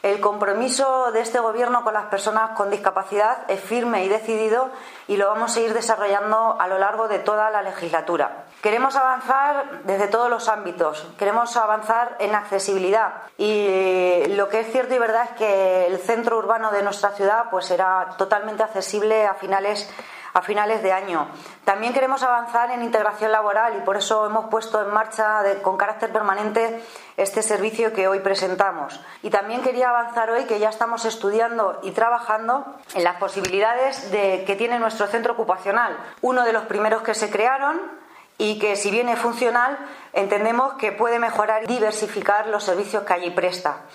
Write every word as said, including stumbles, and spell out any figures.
El compromiso de este Gobierno con las personas con discapacidad es firme y decidido y lo vamos a ir desarrollando a lo largo de toda la legislatura. Queremos avanzar desde todos los ámbitos, queremos avanzar en accesibilidad y lo que es cierto y verdad es que el centro urbano de nuestra ciudad pues será totalmente accesible a finales a finales de año. También queremos avanzar en integración laboral y por eso hemos puesto en marcha de, con carácter permanente este servicio que hoy presentamos. Y también quería avanzar hoy que ya estamos estudiando y trabajando en las posibilidades de, que tiene nuestro centro ocupacional, uno de los primeros que se crearon y que, si bien es funcional, entendemos que puede mejorar y diversificar los servicios que allí presta.